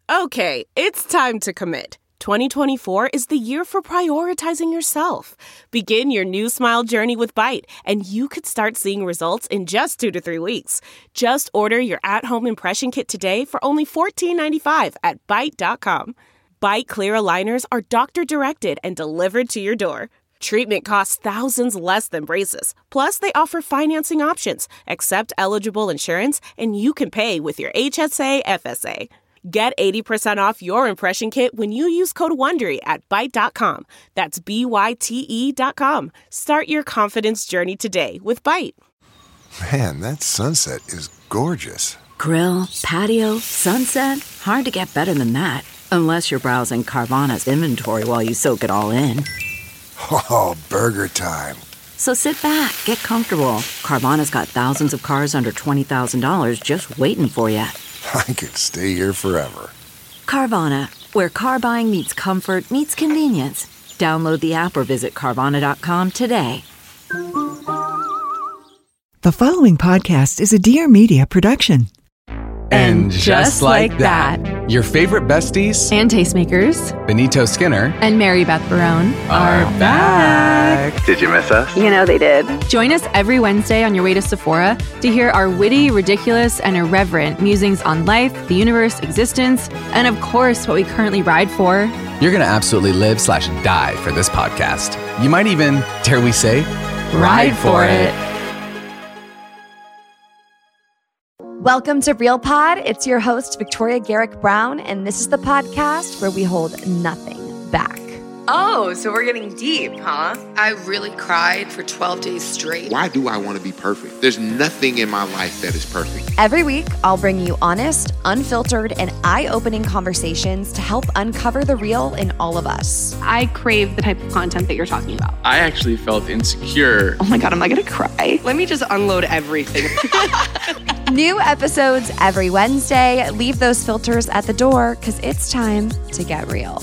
Okay, it's time to commit. 2024 is the year for prioritizing yourself. Begin your new smile journey with Byte, and you could start seeing results in just 2 to 3 weeks. Just order your at-home impression kit today for only $14.95 at Byte.com. Byte Clear aligners are doctor-directed and delivered to your door. Treatment costs thousands less than braces. Plus, they offer financing options, accept eligible insurance, and you can pay with your HSA, FSA. Get 80% off your impression kit when you use code WONDERY at Byte.com. That's BYTE.com. Start your confidence journey today with Byte. Man, that sunset is gorgeous. Grill, patio, sunset. Hard to get better than that. Unless you're browsing Carvana's inventory while you soak it all in. Oh, burger time. So sit back, get comfortable. Carvana's got thousands of cars under $20,000 just waiting for you. I could stay here forever. Carvana, where car buying meets comfort meets convenience. Download the app or visit Carvana.com today. The following podcast is a Dear Media production. And just like that, your favorite besties and tastemakers, Benito Skinner and Mary Beth Barone, are back. Did you miss us? You know they did. Join us every Wednesday on your way to Sephora to hear our witty, ridiculous, and irreverent musings on life, the universe, existence, and of course, what we currently ride for. You're going to absolutely live/die for this podcast. You might even, dare we say, ride for it. Welcome to Real Pod. It's your host, Victoria Garrick Brown, and this is the podcast where we hold nothing back. Oh, so we're getting deep, huh? I really cried for 12 days straight. Why do I want to be perfect? There's nothing in my life that is perfect. Every week, I'll bring you honest, unfiltered, and eye-opening conversations to help uncover the real in all of us. I crave the type of content that you're talking about. I actually felt insecure. Oh my God, am I going to cry? Let me just unload everything. New episodes every Wednesday. Leave those filters at the door because it's time to get real.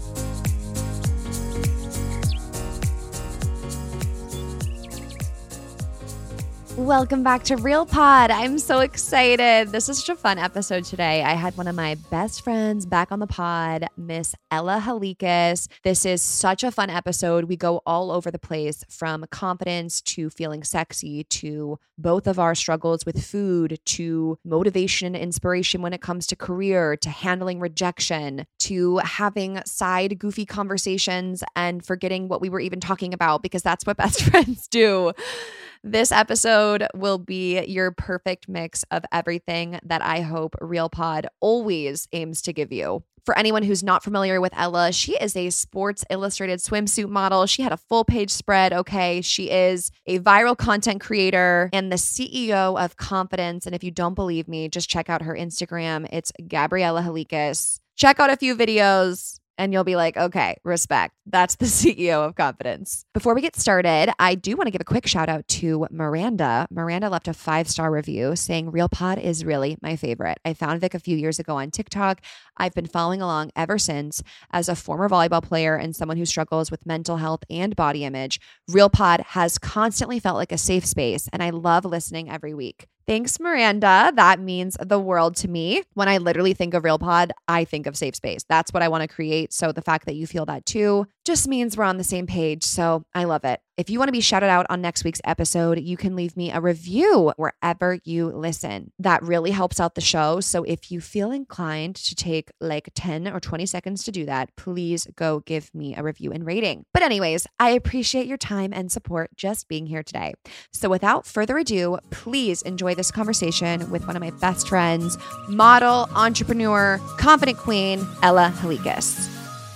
Welcome back to Real Pod. I'm so excited. This is such a fun episode today. I had one of my best friends back on the pod, Miss Ella Halikas. This is such a fun episode. We go all over the place, from confidence to feeling sexy to both of our struggles with food to motivation and inspiration when it comes to career, to handling rejection, to having side goofy conversations and forgetting what we were even talking about, because that's what best friends do. This episode will be your perfect mix of everything that I hope Real Pod always aims to give you. For anyone who's not familiar with Ella, she is a Sports Illustrated swimsuit model. She had a full page spread, okay? She is a viral content creator and the CEO of Confidence. And if you don't believe me, just check out her Instagram. It's Gabriella Halikas. Check out a few videos and you'll be like, okay, respect. That's the CEO of Confidence. Before we get started, I do want to give a quick shout out to Miranda. Miranda left a 5-star review saying Real Pod is really my favorite. I found Vic a few years ago on TikTok. I've been following along ever since. As a former volleyball player and someone who struggles with mental health and body image, Real Pod has constantly felt like a safe space, and I love listening every week. Thanks, Miranda. That means the world to me. When I literally think of Real Pod, I think of safe space. That's what I want to create. So the fact that you feel that too just means we're on the same page. So I love it. If you want to be shouted out on next week's episode, you can leave me a review wherever you listen. That really helps out the show. So if you feel inclined to take like 10 or 20 seconds to do that, please go give me a review and rating. But anyways, I appreciate your time and support just being here today. So without further ado, please enjoy this conversation with one of my best friends, model, entrepreneur, confident queen, Ella Halikas.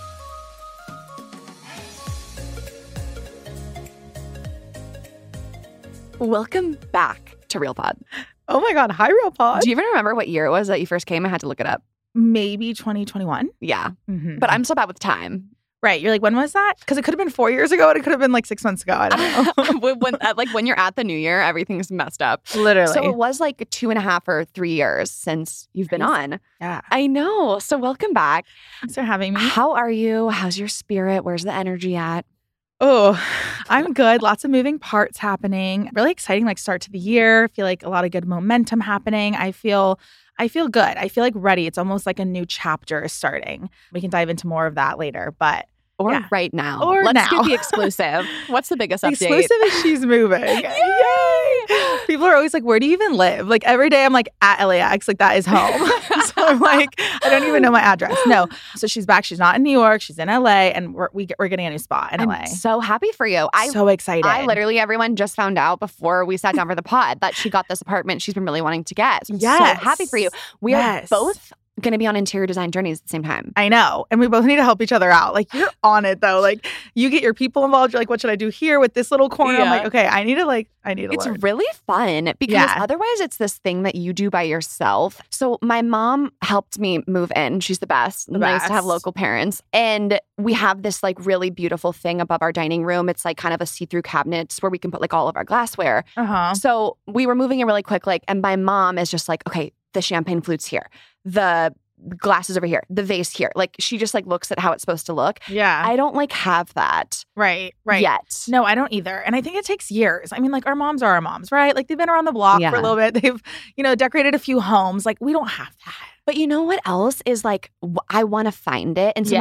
Welcome back to Real Pod. Oh my God. Hi, Real Pod. Do you even remember what year it was that you first came? I had to look it up. Maybe 2021. Yeah. Mm-hmm. But I'm so bad with time. Right. You're like, when was that? Because it could have been 4 years ago and it could have been like 6 months ago. I don't know. when you're at the new year, everything's messed up. Literally. So it was like 2.5 or 3 years since you've been on. Yeah. I know. So welcome back. Thanks for having me. How are you? How's your spirit? Where's the energy at? Oh, I'm good. Lots of moving parts happening. Really exciting, like start to the year. I feel like a lot of good momentum happening. I feel I feel good. I feel like ready. It's almost like a new chapter is starting. We can dive into more of that later, but Or right now. Or Let's now. get the exclusive. What's the biggest update? Exclusive is she's moving. Yay! People are always like, where do you even live? Like every day I'm like at LAX, like that is home. So I'm like, I don't even know my address. No. So she's back. She's not in New York. She's in LA and we're getting a new spot in LA. I'm so happy for you. So excited. I literally, everyone just found out before we sat down for the pod that she got this apartment she's been really wanting to get. So I'm so happy for you. We are both going to be on interior design journeys at the same time. I know. And we both need to help each other out. Like you're on it though. Like you get your people involved. You're like, what should I do here with this little corner? I'm like, okay, I need to learn. It's really fun because otherwise it's this thing that you do by yourself. So my mom helped me move in. She's the best. Nice to have local parents. And we have this like really beautiful thing above our dining room. It's like kind of a see-through cabinets where we can put like all of our glassware. So we were moving in really quick, and my mom is just like, okay, the champagne flute's here. The glasses over here, the vase here. Like she just like looks at how it's supposed to look. Yeah. I don't like have that. Right. Yet. No, I don't either. And I think it takes years. I mean, like our moms are our moms, right? Like they've been around the block for a little bit. They've, decorated a few homes. Like we don't have that. But you know what else is like, I want to find it. And so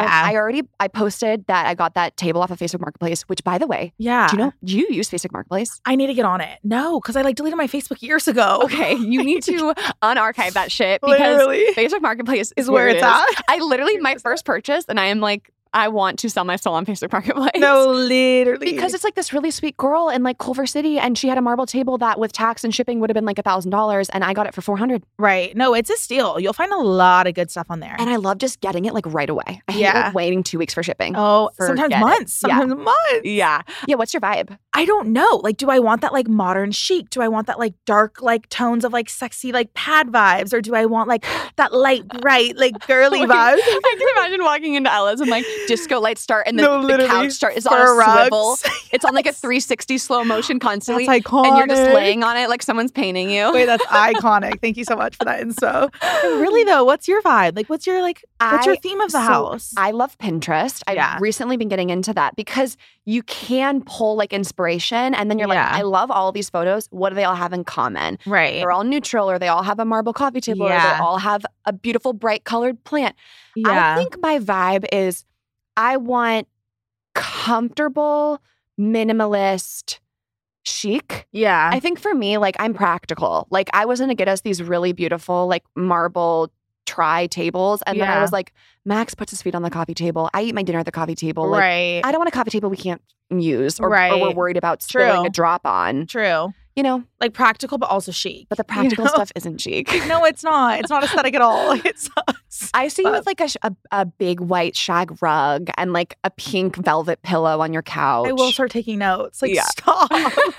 I posted that I got that table off of Facebook Marketplace, which by the way, do you use Facebook Marketplace? I need to get on it. No, because I deleted my Facebook years ago. Okay, you need to unarchive that shit because Facebook Marketplace is where it's at. I literally, my first purchase, and I am like, I want to sell my soul on Facebook Marketplace. No, literally. Because it's like this really sweet girl in like Culver City and she had a marble table that with tax and shipping would have been like $1,000 and I got it for $400. Right. No, it's a steal. You'll find a lot of good stuff on there. And I love just getting it like right away. I hate like waiting 2 weeks for shipping. Oh, sometimes months. Yeah. What's your vibe? I don't know. Like, do I want that like modern chic? Do I want that like dark like tones of like sexy like pad vibes? Or do I want like that light bright like girly vibes? I can imagine walking into Ella's and like disco lights start and the couch is on a swivel. It's on like a 360 slow motion constantly. That's iconic. And you're just laying on it like someone's painting you. Wait, that's iconic. Thank you so much for that info. Really though, what's your vibe? Like what's your theme of the house? I love Pinterest. I've recently been getting into that because you can pull like inspiration and then you're like, I love all these photos. What do they all have in common? Right. They're all neutral or they all have a marble coffee table or they all have a beautiful bright colored plant. I think my vibe is I want comfortable, minimalist, chic. Yeah. I think for me, like I'm practical. Like I was going to get us these really beautiful like marble tri tables. And then I was like, Max puts his feet on the coffee table. I eat my dinner at the coffee table. Like, I don't want a coffee table we can't use or we're worried about spilling a drop on. True. Like practical, but also chic. But the practical stuff isn't chic. No, it's not. It's not aesthetic at all. It sucks. I see you with like a big white shag rug and like a pink velvet pillow on your couch. I will start taking notes. Like, stop.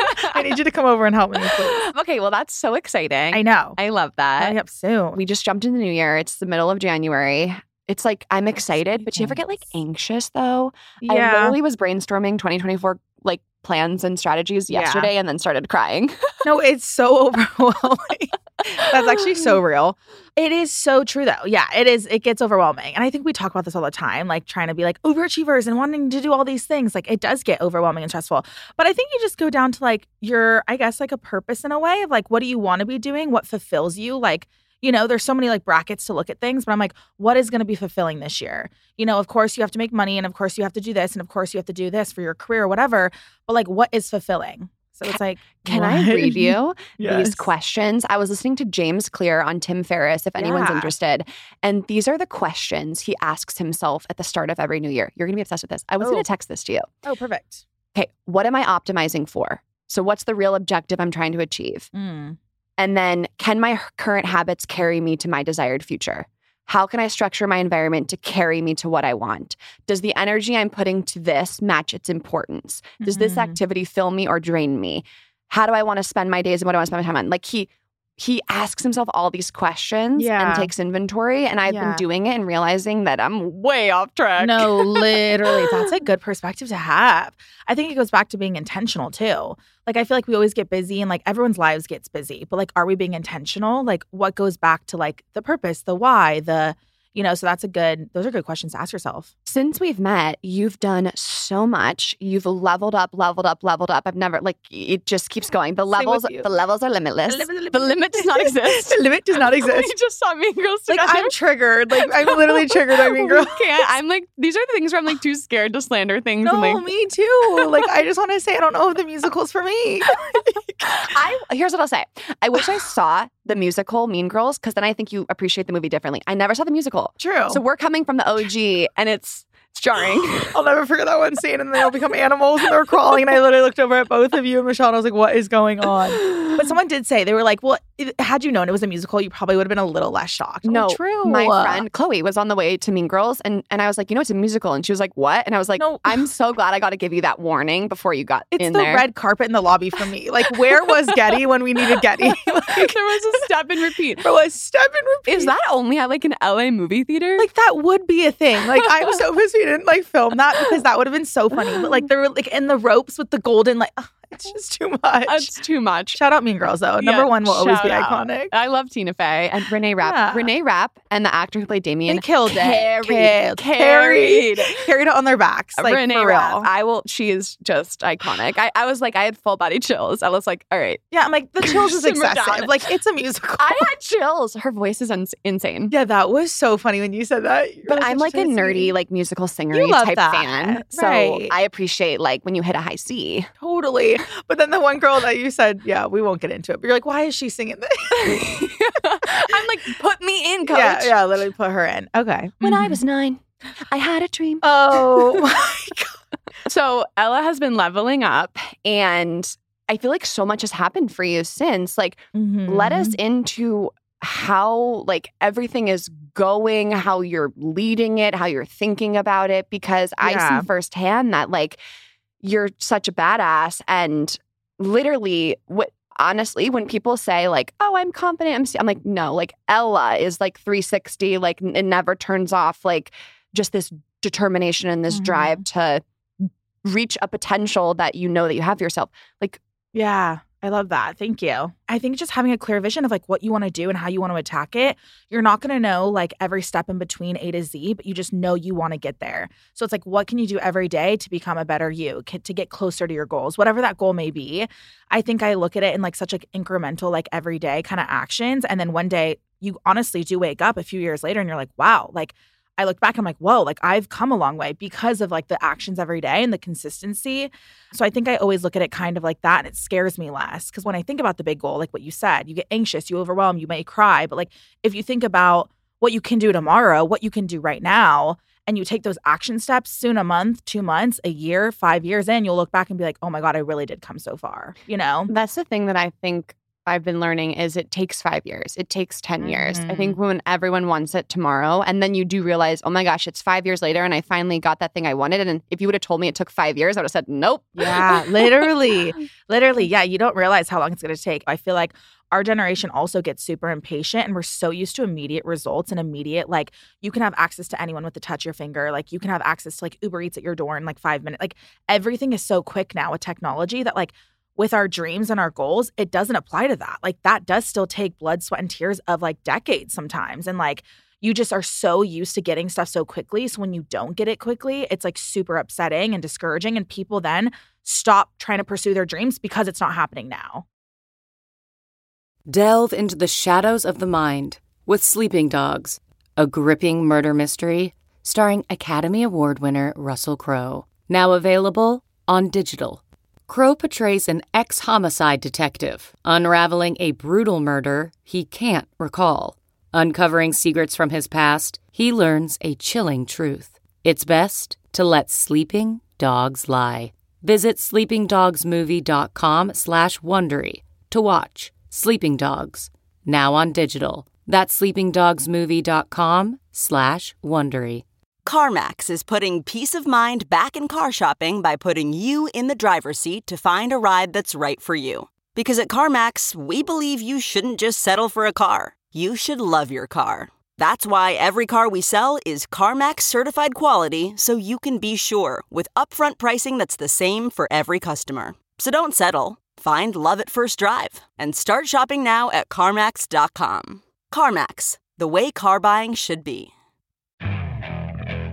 I need you to come over and help me, please. Okay, well, that's so exciting. I know. I love that. Coming up soon. We just jumped into the new year. It's the middle of January. It's like, I'm excited, but do you ever get like anxious though? Yeah. I literally was brainstorming 2024 like plans and strategies yesterday and then started crying. No, it's so overwhelming. That's actually so real. It is so true though. Yeah, it is. It gets overwhelming. And I think we talk about this all the time, like trying to be like overachievers and wanting to do all these things. Like it does get overwhelming and stressful. But I think you just go down to like your, I guess like a purpose in a way of like, what do you want to be doing? What fulfills you? Like, there's so many like brackets to look at things, but I'm like, what is going to be fulfilling this year? Of course you have to make money and of course you have to do this and of course you have to do this for your career or whatever. But like, what is fulfilling? So it's like, can I read you these questions? I was listening to James Clear on Tim Ferriss, if anyone's interested. And these are the questions he asks himself at the start of every new year. You're going to be obsessed with this. I was going to text this to you. Oh, perfect. Okay. What am I optimizing for? So what's the real objective I'm trying to achieve? And then, can my current habits carry me to my desired future? How can I structure my environment to carry me to what I want? Does the energy I'm putting to this match its importance? Does this activity fill me or drain me? How do I want to spend my days and what do I want to spend my time on? Like he asks himself all these questions and takes inventory. And I've been doing it and realizing that I'm way off track. No, literally. That's a good perspective to have. I think it goes back to being intentional too. Like, I feel like we always get busy and like everyone's lives gets busy. But like, are we being intentional? Like, what goes back to like the purpose, the why, so those are good questions to ask yourself. since we've met, you've done so much. You've leveled up. I've never, like, it just keeps going. The levels are limitless. The limit does not exist. The limit does not exist. We just saw Mean Girls Like, together. I'm triggered. Like, I'm literally triggered by Mean Girls. I'm like, these are the things where I'm like too scared to slander things. No, and, like, me too. Like, I just want to say I don't know if the musical's for me. Here's what I'll say. I wish I saw the musical Mean Girls, because then I think you appreciate the movie differently. I never saw the musical. True. So we're coming from the OG, and it's jarring. I'll never forget that one scene, and they all become animals and they're crawling, and I literally looked over at both of you and Michelle, and I was like, what is going on? But someone did say, they were like, well, had you known it was a musical, you probably would have been a little less shocked. No, true. My friend Chloe was on the way to Mean Girls, and I was like, it's a musical. And she was like, what? And I was like, no. I'm so glad I got to give you that warning before you got in there. It's the red carpet in the lobby for me. Like, where was Getty when we needed Getty? There was a step and repeat. Is that only at like an LA movie theater? Like, that would be a thing. Like, I was so pissed we didn't like film that, because that would have been so funny. But like, they were like in the ropes with the golden, like, it's just too much. It's too much. Shout out Mean Girls, though. Number one will always be iconic. I love Tina Fey and Renee Rapp. Yeah. Renee Rapp and the actor who played Damien. They killed it. Carried it on their backs. Like, Renee for Rapp. real. She is just iconic. I was like, I had full body chills. I was like, all right. Yeah, I'm like, the chills is Simmer excessive. down. Like, it's a musical. I had chills. Her voice is insane. Yeah, that was so funny when you said that. But I'm like a nerdy, like musical singer type fan. So I appreciate like when you hit a high C. Totally. But then the one girl that you said, yeah, we won't get into it. But you're like, why is she singing this? I'm like, put me in, coach. Yeah, literally put her in. Okay. When I was 9, I had a dream. Oh my God. So Ella has been leveling up, and I feel like so much has happened for you since. Like, let us into how like everything is going, how you're leading it, how you're thinking about it, because I see firsthand that like you're such a badass. And literally, honestly, when people say like, oh, I'm confident, I'm like, no, like Ella is like 360, like it never turns off, like just this determination and this drive to reach a potential that you know that you have for yourself. Like, yeah, I love that. Thank you. I think just having a clear vision of like what you want to do and how you want to attack it, you're not going to know like every step in between A to Z, but you just know you want to get there. So it's like, what can you do every day to become a better you, to get closer to your goals, whatever that goal may be. I think I look at it in like such like incremental, like everyday kind of actions. And then one day you honestly do wake up a few years later and you're like, wow, like I look back and I'm like, whoa, like I've come a long way because of like the actions every day and the consistency. So I think I always look at it kind of like that, and it scares me less. Because when I think about the big goal, like what you said, you get anxious, you overwhelm, you may cry. But like if you think about what you can do tomorrow, what you can do right now, and you take those action steps soon, a month, 2 months, a year, 5 years in, you'll look back and be like, oh my God, I really did come so far, you know? That's the thing that I think I've been learning is it takes 5 years. It takes 10 years. I think when everyone wants it tomorrow, and then you do realize, oh my gosh, it's 5 years later and I finally got that thing I wanted. And if you would have told me it took 5 years, I would have said, nope. Yeah, literally. Yeah, you don't realize how long it's going to take. I feel like our generation also gets super impatient, and we're so used to immediate results and immediate, like you can have access to anyone with the touch of your finger. Like you can have access to like Uber Eats at your door in like 5 minutes. Like everything is so quick now with technology that like with our dreams and our goals, it doesn't apply to that. Like that does still take blood, sweat, and tears of like decades sometimes. And like you just are so used to getting stuff so quickly. So when you don't get it quickly, it's like super upsetting and discouraging. And people then stop trying to pursue their dreams because it's not happening now. Delve into the shadows of the mind with Sleeping Dogs, a gripping murder mystery starring Academy Award winner Russell Crowe. Now available on digital. Crowe portrays an ex-homicide detective unraveling a brutal murder he can't recall. Uncovering secrets from his past, he learns a chilling truth. It's best to let sleeping dogs lie. Visit sleepingdogsmovie.com/Wondery to watch Sleeping Dogs, now on digital. That's sleepingdogsmovie.com/Wondery. CarMax is putting peace of mind back in car shopping by putting you in the driver's seat to find a ride that's right for you. Because at CarMax, we believe you shouldn't just settle for a car. You should love your car. That's why every car we sell is CarMax certified quality, so you can be sure with upfront pricing that's the same for every customer. So don't settle. Find love at first drive and start shopping now at CarMax.com. CarMax, the way car buying should be.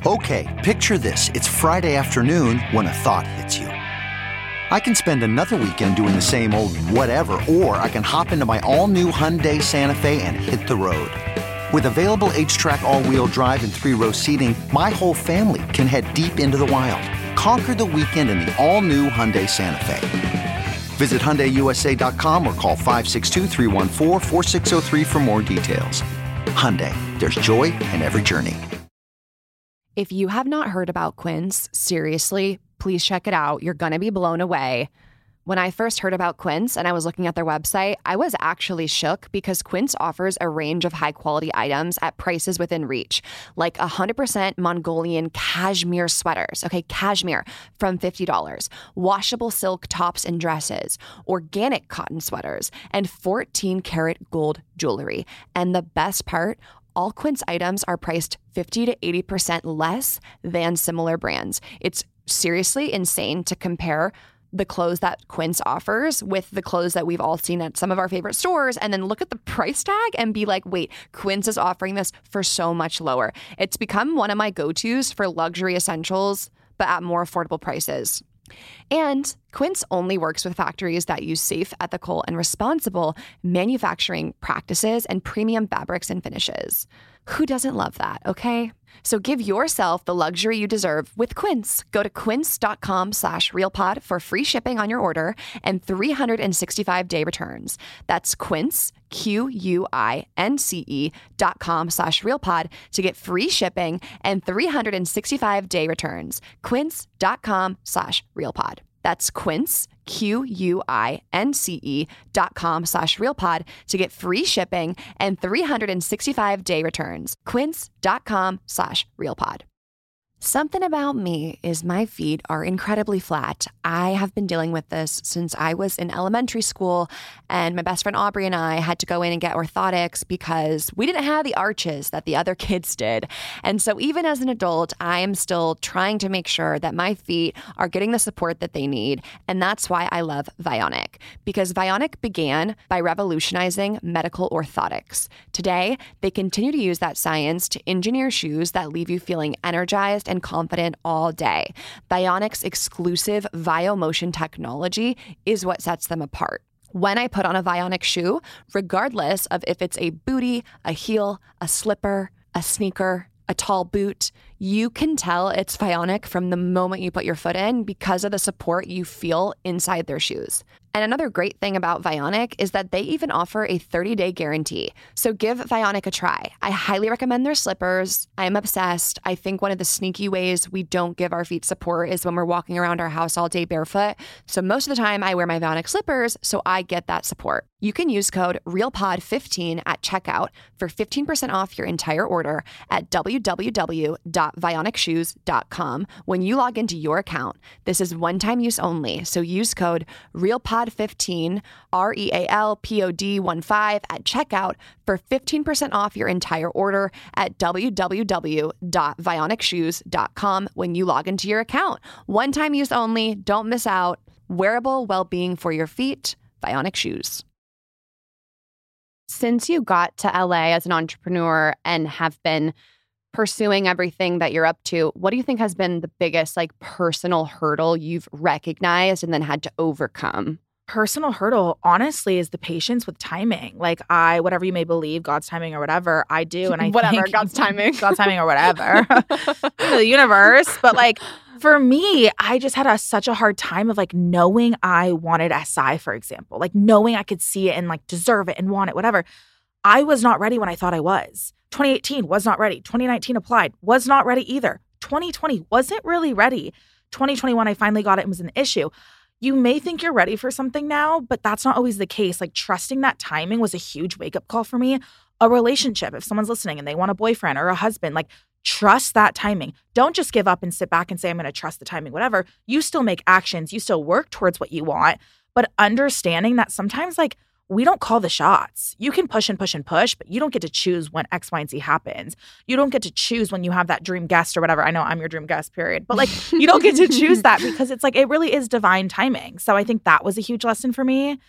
Okay, picture this. It's Friday afternoon when a thought hits you. I can spend another weekend doing the same old whatever, or I can hop into my all-new Hyundai Santa Fe and hit the road. With available H-Track all-wheel drive and 3-row seating, my whole family can head deep into the wild. Conquer the weekend in the all-new Hyundai Santa Fe. Visit HyundaiUSA.com or call 562-314-4603 for more details. Hyundai, there's joy in every journey. If you have not heard about Quince, seriously, please check it out. You're going to be blown away. When I first heard about Quince and I was looking at their website, I was actually shook because Quince offers a range of high-quality items at prices within reach, like 100% Mongolian cashmere sweaters, okay, cashmere, from $50, washable silk tops and dresses, organic cotton sweaters, and 14-karat gold jewelry. And the best part, all Quince items are priced 50 to 80% less than similar brands. It's seriously insane to compare the clothes that Quince offers with the clothes that we've all seen at some of our favorite stores and then look at the price tag and be like, wait, Quince is offering this for so much lower. It's become one of my go-tos for luxury essentials, but at more affordable prices. And Quince only works with factories that use safe, ethical, and responsible manufacturing practices and premium fabrics and finishes. Who doesn't love that, okay? So give yourself the luxury you deserve with Quince. Go to quince.com/realpod for free shipping on your order and 365-day returns. That's Quince, QUINCE.com/realpod to get free shipping and 365-day returns. Quince.com/realpod. That's Quince, QUINCE.com/realpod to get free shipping and 365-day returns. Quince.com/realpod. Something about me is my feet are incredibly flat. I have been dealing with this since I was in elementary school, and my best friend Aubrey and I had to go in and get orthotics because we didn't have the arches that the other kids did. And so even as an adult, I am still trying to make sure that my feet are getting the support that they need. And that's why I love Vionic, because Vionic began by revolutionizing medical orthotics. Today, they continue to use that science to engineer shoes that leave you feeling energized and confident all day. Vionic's exclusive VioMotion technology is what sets them apart. When I put on a Vionic shoe, regardless of if it's a bootie, a heel, a slipper, a sneaker, a tall boot, you can tell it's Vionic from the moment you put your foot in because of the support you feel inside their shoes. And another great thing about Vionic is that they even offer a 30-day guarantee. So give Vionic a try. I highly recommend their slippers. I'm obsessed. I think one of the sneaky ways we don't give our feet support is when we're walking around our house all day barefoot. So most of the time I wear my Vionic slippers, so I get that support. You can use code REALPOD15 at checkout for 15% off your entire order at www.vionicshoes.com when you log into your account. This is one-time use only, so use code REALPOD15, REALPOD15 at checkout for 15% off your entire order at www.vionicshoes.com when you log into your account. One-time use only, don't miss out. Wearable well-being for your feet, Vionic shoes. Since you got to LA as an entrepreneur and have been pursuing everything that you're up to, what do you think has been the biggest personal hurdle you've recognized and then had to overcome? Personal hurdle, honestly, is the patience with timing. Whatever you may believe, God's timing or whatever, I do. And I think God's timing. God's timing or whatever. The universe. But for me, I just had such a hard time of knowing I wanted SI, for example. Knowing I could see it and deserve it and want it, whatever. I was not ready when I thought I was. 2018 was not ready. 2019 applied, was not ready either. 2020 wasn't really ready. 2021, I finally got it and was an issue. You may think you're ready for something now, but that's not always the case. Trusting that timing was a huge wake-up call for me. A relationship, if someone's listening and they want a boyfriend or a husband, trust that timing. Don't just give up and sit back and say, I'm going to trust the timing, whatever. You still make actions. You still work towards what you want, but understanding that sometimes we don't call the shots. You can push and push and push, but you don't get to choose when X, Y, and Z happens. You don't get to choose when you have that dream guest or whatever. I know I'm your dream guest, period. But you don't get to choose that because it's it really is divine timing. So I think that was a huge lesson for me.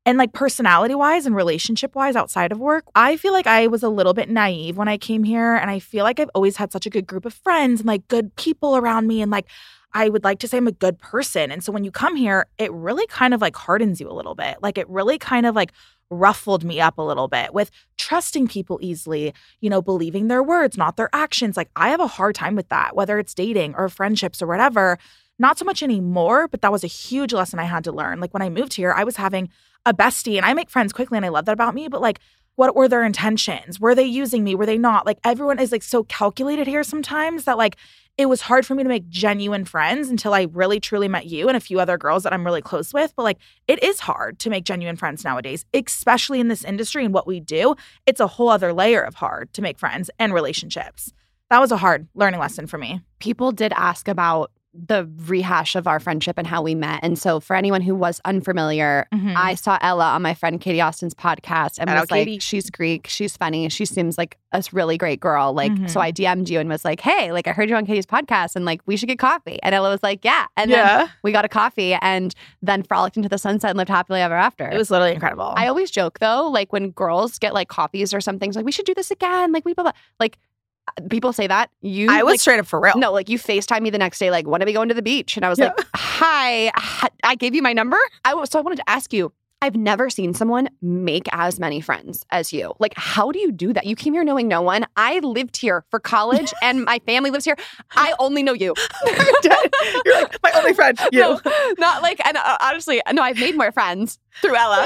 And like personality wise and relationship wise outside of work, I feel like I was a little bit naive when I came here. And I feel like I've always had such a good group of friends and like good people around me. And like, I would like to say I'm a good person. And so when you come here, it really kind of like hardens you a little bit. Like it really kind of like ruffled me up a little bit with trusting people easily, you know, believing their words, not their actions. Like I have a hard time with that, whether it's dating or friendships or whatever. Not so much anymore, but that was a huge lesson I had to learn. Like when I moved here, I was having a bestie and I make friends quickly and I love that about me, but like what were their intentions? Were they using me? Were they not? Like everyone is like so calculated here sometimes that like it was hard for me to make genuine friends until I really truly met you and a few other girls that I'm really close with. But like it is hard to make genuine friends nowadays, especially in this industry and what we do. It's a whole other layer of hard to make friends and relationships. That was a hard learning lesson for me. People did ask about the rehash of our friendship and how we met. And so for anyone who was unfamiliar, I saw Ella on my friend Katie Austin's podcast and was like, Katie. She's Greek, she's funny, she seems like a really great girl. Like, so I DM'd you and was like, hey, like I heard you on Katie's podcast and like we should get coffee. And Ella was like, yeah. And then we got a coffee and then frolicked into the sunset and lived happily ever after. It was literally incredible. I always joke though, like when girls get like coffees or something, it's like we should do this again. Like we blah, blah. Like people say that. I was like, straight up for real. No, like you FaceTime me the next day, like, when are we going to the beach? And I was like, hi, I gave you my number. So I wanted to ask you, I've never seen someone make as many friends as you. Like, how do you do that? You came here knowing no one. I lived here for college and my family lives here. I only know you. You're like, my only friend, you. No, not like, and honestly, no, I've made more friends through Ella.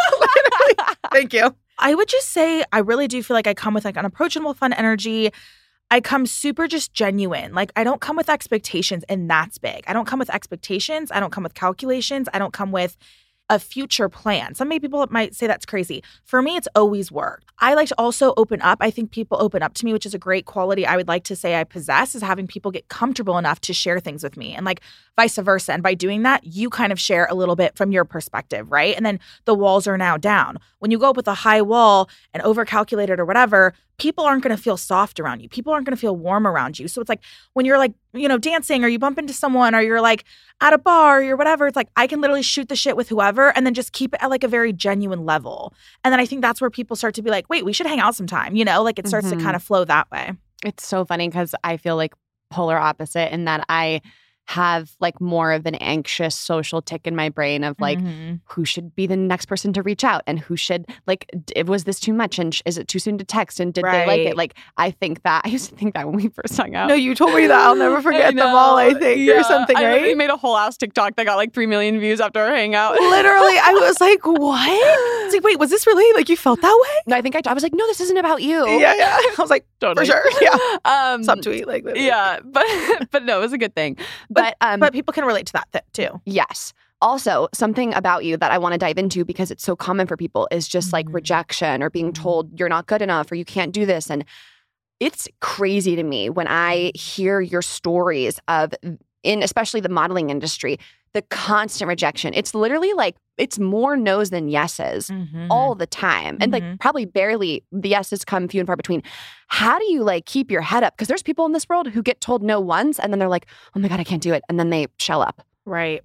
Thank you. I would just say I really do feel like I come with like an approachable, fun energy. I come super just genuine. Like I don't come with expectations and that's big. I don't come with expectations. I don't come with calculations. I don't come with a future plan. Some people might say that's crazy. For me, it's always worked. I like to also open up. I think people open up to me, which is a great quality I would like to say I possess, is having people get comfortable enough to share things with me and like vice versa. And by doing that, you kind of share a little bit from your perspective, right? And then the walls are now down. When you go up with a high wall and overcalculated or whatever, people aren't going to feel soft around you. People aren't going to feel warm around you. So it's like when you're like, you know, dancing or you bump into someone or you're like at a bar or whatever, it's like I can literally shoot the shit with whoever and then just keep it at like a very genuine level. And then I think that's where people start to be like, wait, we should hang out sometime, you know, like it starts to kind of flow that way. It's so funny because I feel like polar opposite in that I have like more of an anxious social tick in my brain of like who should be the next person to reach out and who should like was this too much and is it too soon to text and did they like it? Like I used to think that when we first hung out. No, you told me that. I'll never forget them all, I think, or something, right? I made a whole ass TikTok that got like 3 million views after our hangout. Literally, I was like, what? It's like, wait, was this really like you felt that way? No, I think I was like, no, this isn't about you. Yeah. I was like, totally. For sure. Yeah. Subtweet like that. Yeah, but no, it was a good thing. But people can relate to that too. Yes. Also, something about you that I want to dive into because it's so common for people is just like rejection or being told you're not good enough or you can't do this. And it's crazy to me when I hear your stories of, in especially the modeling industry, the constant rejection. It's literally like it's more no's than yeses all the time. And like probably barely the yeses come few and far between. How do you like keep your head up? Because there's people in this world who get told no once and then they're like, oh my God, I can't do it. And then they shell up. Right.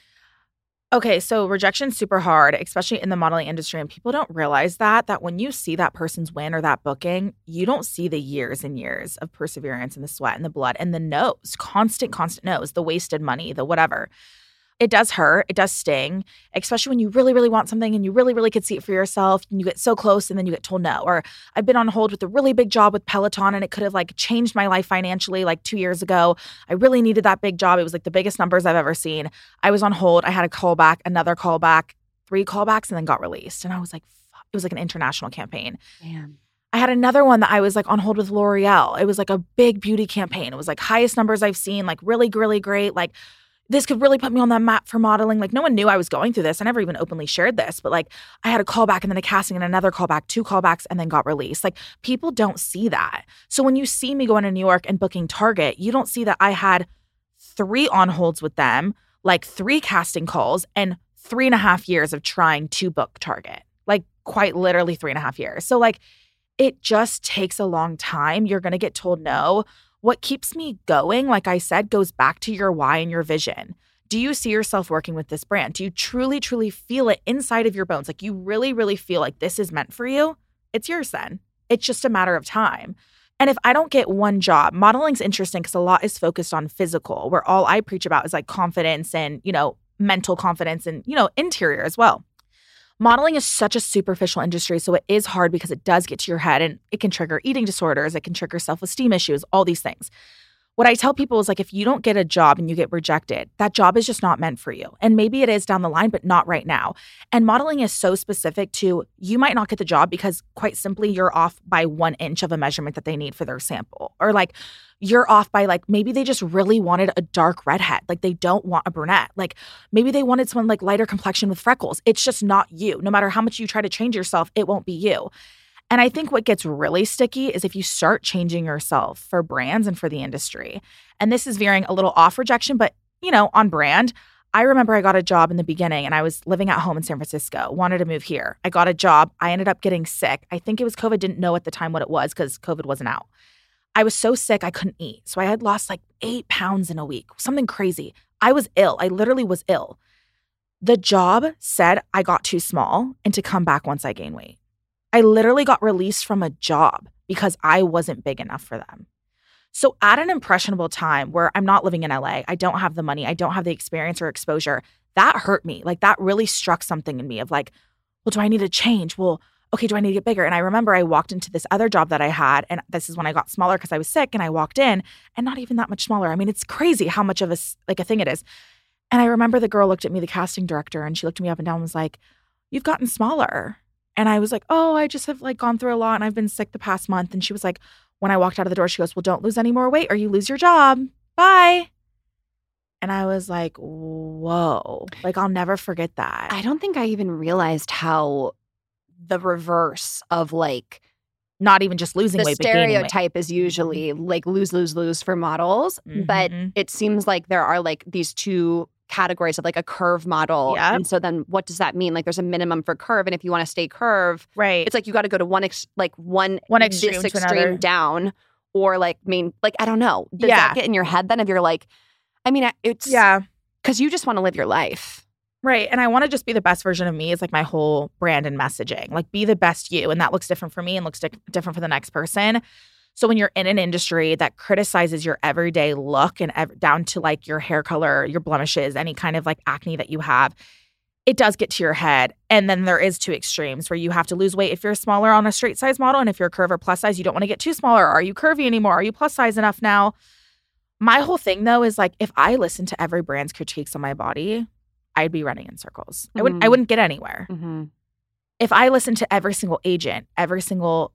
Okay, so rejection's super hard, especially in the modeling industry. And people don't realize that when you see that person's win or that booking, you don't see the years and years of perseverance and the sweat and the blood and the no's, constant no's, the wasted money, the whatever. It does hurt. It does sting, especially when you really, really want something and you really, really could see it for yourself and you get so close and then you get told no. Or I've been on hold with a really big job with Peloton and it could have like changed my life financially like 2 years ago. I really needed that big job. It was like the biggest numbers I've ever seen. I was on hold. I had a callback, another callback, 3 callbacks, and then got released. And I was like, fuck. It was like an international campaign. Man. I had another one that I was like on hold with L'Oreal. It was like a big beauty campaign. It was like highest numbers I've seen, like really, really great. Like this could really put me on that map for modeling. Like no one knew I was going through this. I never even openly shared this, but like I had a callback and then a casting and another callback, 2 callbacks, and then got released. Like people don't see that. So when you see me going to New York and booking Target, you don't see that I had 3 on holds with them, like 3 casting calls and 3.5 years of trying to book Target, like quite literally 3.5 years. So like it just takes a long time. You're going to get told no. What keeps me going, like I said, goes back to your why and your vision. Do you see yourself working with this brand? Do you truly, truly feel it inside of your bones? Like you really, really feel like this is meant for you? It's yours then. It's just a matter of time. And if I don't get one job, modeling's interesting because a lot is focused on physical, where all I preach about is like confidence and, mental confidence and, interior as well. Modeling is such a superficial industry, so it is hard because it does get to your head and it can trigger eating disorders, it can trigger self-esteem issues, all these things. What I tell people is like, if you don't get a job and you get rejected, that job is just not meant for you. And maybe it is down the line, but not right now. And modeling is so specific to, you might not get the job because quite simply you're off by 1 inch of a measurement that they need for their sample. Or like you're off by like, maybe they just really wanted a dark redhead. Like they don't want a brunette. Like maybe they wanted someone like lighter complexion with freckles. It's just not you. No matter how much you try to change yourself, it won't be you. And I think what gets really sticky is if you start changing yourself for brands and for the industry. And this is veering a little off rejection, but, on brand. I remember I got a job in the beginning and I was living at home in San Francisco, wanted to move here. I got a job. I ended up getting sick. I think it was COVID. Didn't know at the time what it was because COVID wasn't out. I was so sick I couldn't eat. So I had lost like 8 pounds in a week, something crazy. I was ill. I literally was ill. The job said I got too small and to come back once I gain weight. I literally got released from a job because I wasn't big enough for them. So at an impressionable time where I'm not living in LA, I don't have the money, I don't have the experience or exposure, that hurt me. Like that really struck something in me of like, well, do I need to change? Well, okay, do I need to get bigger? And I remember I walked into this other job that I had, and this is when I got smaller because I was sick, and I walked in and not even that much smaller. I mean, it's crazy how much of a thing it is. And I remember the girl looked at me, the casting director, and she looked at me up and down and was like, you've gotten smaller. And I was like, oh, I just have like gone through a lot and I've been sick the past month. And she was like, when I walked out of the door, she goes, well, don't lose any more weight or you lose your job. Bye. And I was like, whoa, like I'll never forget that. I don't think I even realized how the reverse of like not even just losing weight, but gaining weight. The stereotype is usually like lose for models. Mm-hmm. But it seems like there are like these two categories of like a curve model. Yep. And so then what does that mean? Like there's a minimum for curve. And if you want to stay curve, right, it's like you got to go to one extreme to another down or like I don't know. Does that get in your head then if you're like, I mean, it's because you just want to live your life. Right. And I want to just be the best version of me is like my whole brand and messaging. Like be the best you. And that looks different for me and looks different for the next person. So when you're in an industry that criticizes your everyday look and down to like your hair color, your blemishes, any kind of like acne that you have, it does get to your head. And then there is two extremes where you have to lose weight if you're smaller on a straight size model. And if you're curve or plus size, you don't want to get too smaller. Are you curvy anymore? Are you plus size enough now? My whole thing though is like if I listened to every brand's critiques on my body, I'd be running in circles. Mm-hmm. I wouldn't get anywhere. Mm-hmm. If I listened to every single agent, every single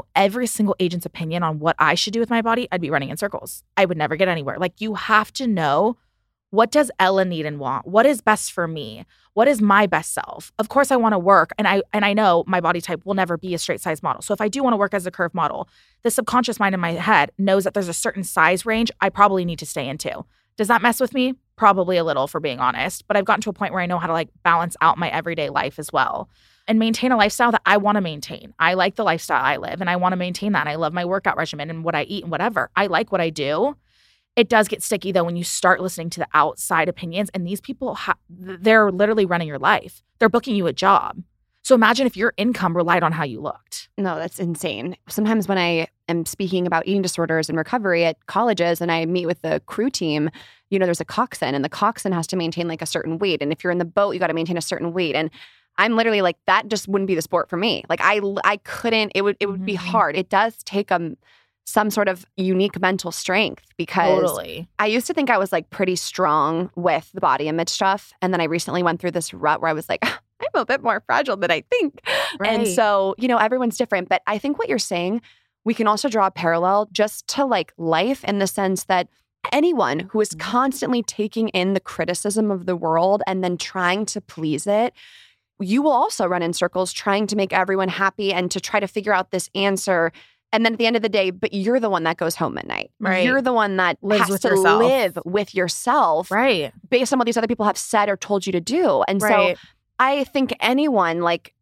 agent's opinion on what I should do with my body, I'd be running in circles. I would never get anywhere. Like you have to know, what does Ella need and want? What is best for me? What is my best self? Of course I want to work, and I know my body type will never be a straight size model. So if I do want to work as a curve model, the subconscious mind in my head knows that there's a certain size range I probably need to stay into. Does that mess with me? Probably a little, for being honest. But I've gotten to a point where I know how to like balance out my everyday life as well and maintain a lifestyle that I want to maintain. I like the lifestyle I live and I want to maintain that. And I love my workout regimen and what I eat and whatever. I like what I do. It does get sticky though when you start listening to the outside opinions, and these people, they're literally running your life. They're booking you a job. So imagine if your income relied on how you looked. No, that's insane. Sometimes when I am speaking about eating disorders and recovery at colleges and I meet with the crew team, there's a coxswain and the coxswain has to maintain like a certain weight. And if you're in the boat, you got to maintain a certain weight. And I'm literally like, that just wouldn't be the sport for me. Like I couldn't, it would be hard. It does take some sort of unique mental strength because I used to think I was like pretty strong with the body image stuff. And then I recently went through this rut where I was like, I'm a bit more fragile than I think. Right. And so, everyone's different. But I think what you're saying, we can also draw a parallel just to like life in the sense that anyone who is constantly taking in the criticism of the world and then trying to please it, you will also run in circles trying to make everyone happy and to try to figure out this answer. And then at the end of the day, but you're the one that goes home at night. Right. You're the one that has to live with yourself. Right. Based on what these other people have said or told you to do. And so I think anyone,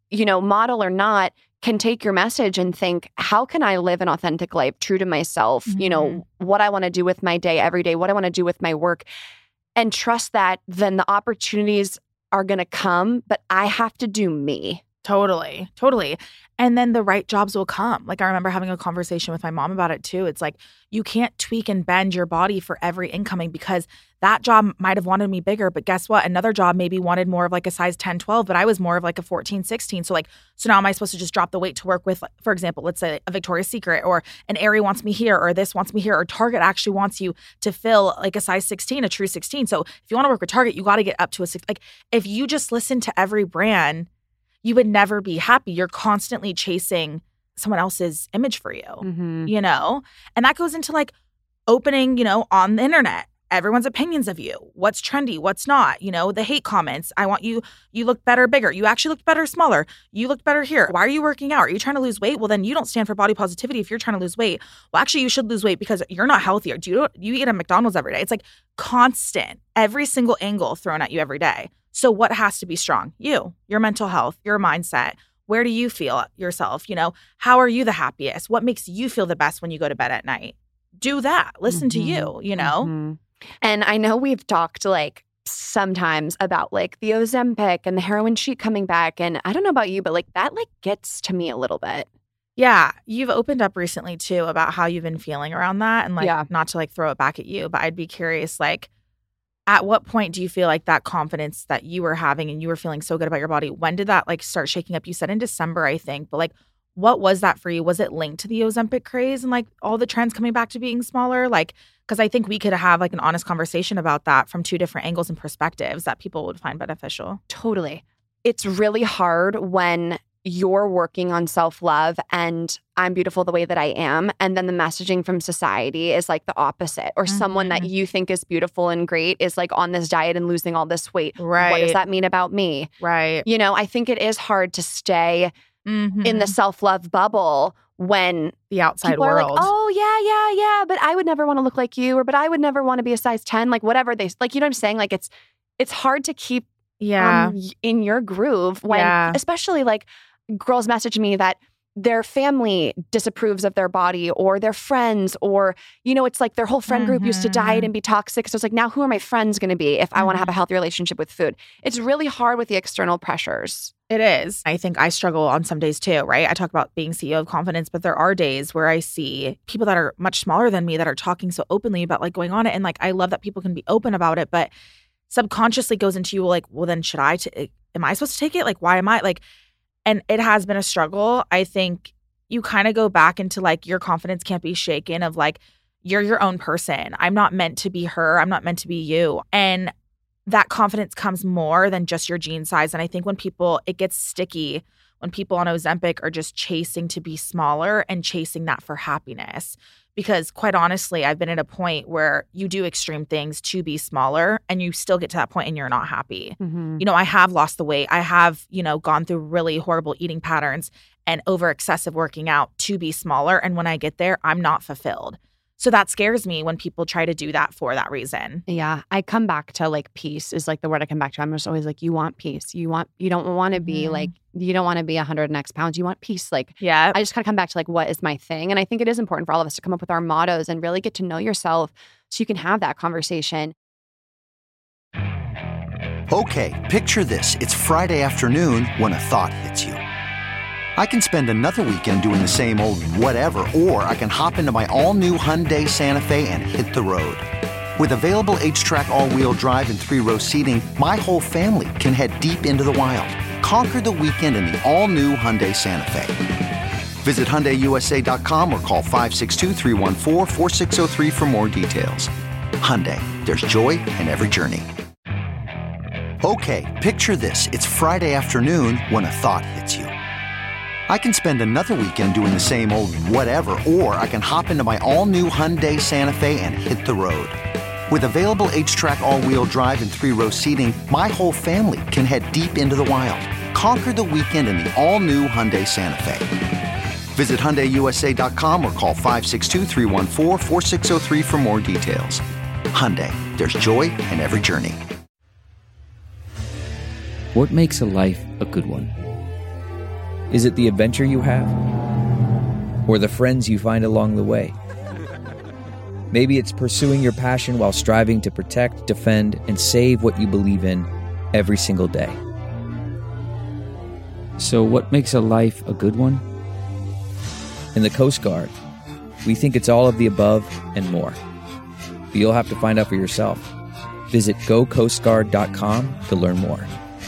model or not, can take your message and think, how can I live an authentic life, true to myself? Mm-hmm. What I want to do with my day every day, what I want to do with my work. and trust that then the opportunities are going to come, but I have to do me. Totally. And then the right jobs will come. Like I remember having a conversation with my mom about it too. It's like, you can't tweak and bend your body for every incoming because that job might have wanted me bigger, but guess what? Another job maybe wanted more of like a size 10, 12, but I was more of like a 14, 16. So now am I supposed to just drop the weight to work with, like, for example, let's say a Victoria's Secret or an Aerie wants me here or this wants me here or Target actually wants you to fill like a size 16, a true 16. So if you want to work with Target, you got to get up to a 6. Like if you just listen to every brand, you would never be happy. You're constantly chasing someone else's image for you, you know? And that goes into like opening, you know, on the internet, everyone's opinions of you, what's trendy, what's not, you know, the hate comments. I want you look better, bigger. You actually looked better, smaller. You looked better here. Why are you working out? Are you trying to lose weight? Well, then you don't stand for body positivity if you're trying to lose weight. Well, actually, you should lose weight because you're not healthy. Or you eat at McDonald's every day. It's like constant, every single angle thrown at you every day. So what has to be strong? You, your mental health, your mindset. Where do you feel yourself? You know, how are you the happiest? What makes you feel the best when you go to bed at night? Do that. Listen to you, you know? And I know we've talked like sometimes about like the Ozempic and the heroin sheet coming back. And I don't know about you, but like that like gets to me a little bit. Yeah. You've opened up recently too about how you've been feeling around that. And like, not to like throw it back at you, but I'd be curious, like, at what point do you feel like that confidence that you were having and you were feeling so good about your body, when did that like start shaking up? You said in December, I think, but like, what was that for you? Was it linked to the Ozempic craze and like all the trends coming back to being smaller? Like, because I think we could have like an honest conversation about that from two different angles and perspectives that people would find beneficial. Totally. It's really hard when you're working on self-love and I'm beautiful the way that I am. And then the messaging from society is like the opposite. Or someone that you think is beautiful and great is like on this diet and losing all this weight. Right. What does that mean about me? Right. You know, I think it is hard to stay in the self-love bubble when the outside people world are like, oh, yeah, but I would never want to look like you, or but I would never want to be a size 10, like whatever they, like, you know what I'm saying? Like it's hard to keep in your groove when, especially like girls message me that their family disapproves of their body or their friends, or, you know, it's like their whole friend group used to diet and be toxic. So it's like, now who are my friends going to be if I want to have a healthy relationship with food? It's really hard with the external pressures. It is. I think I struggle on some days too, right? I talk about being CEO of confidence, but there are days where I see people that are much smaller than me that are talking so openly about like going on it. And like, I love that people can be open about it, but subconsciously goes into you like, well, then am I supposed to take it? Like, why am I like, and it has been a struggle. I think you kind of go back into like your confidence can't be shaken of like, you're your own person. I'm not meant to be her. I'm not meant to be you. And that confidence comes more than just your jean size. And I think when it gets sticky when people on Ozempic are just chasing to be smaller and chasing that for happiness. Because quite honestly, I've been at a point where you do extreme things to be smaller and you still get to that point and you're not happy. You know, I have lost the weight. I have, you know, gone through really horrible eating patterns and over excessive working out to be smaller. And when I get there, I'm not fulfilled. So that scares me when people try to do that for that reason. Yeah. I come back to like peace is like the word I come back to. I'm just always like, you want peace. You don't want to be like, you don't want to be 100 and X pounds. You want peace. Like, I just kind of come back to like, what is my thing? And I think it is important for all of us to come up with our mottos and really get to know yourself so you can have that conversation. Okay, picture this. It's Friday afternoon when a thought hits you. I can spend another weekend doing the same old whatever, or I can hop into my all-new Hyundai Santa Fe and hit the road. With available H-Track all-wheel drive and 3-row seating, my whole family can head deep into the wild. Conquer the weekend in the all-new Hyundai Santa Fe. Visit HyundaiUSA.com or call 562-314-4603 for more details. Hyundai, there's joy in every journey. Okay, picture this. It's Friday afternoon when a thought hits you. I can spend another weekend doing the same old whatever, or I can hop into my all-new Hyundai Santa Fe and hit the road. With available H-Track all-wheel drive and 3-row seating, my whole family can head deep into the wild. Conquer the weekend in the all-new Hyundai Santa Fe. Visit HyundaiUSA.com or call 562-314-4603 for more details. Hyundai, there's joy in every journey. What makes a life a good one? Is it the adventure you have? Or the friends you find along the way? Maybe it's pursuing your passion while striving to protect, defend, and save what you believe in every single day. So what makes a life a good one? In the Coast Guard, we think it's all of the above and more. But you'll have to find out for yourself. Visit gocoastguard.com to learn more.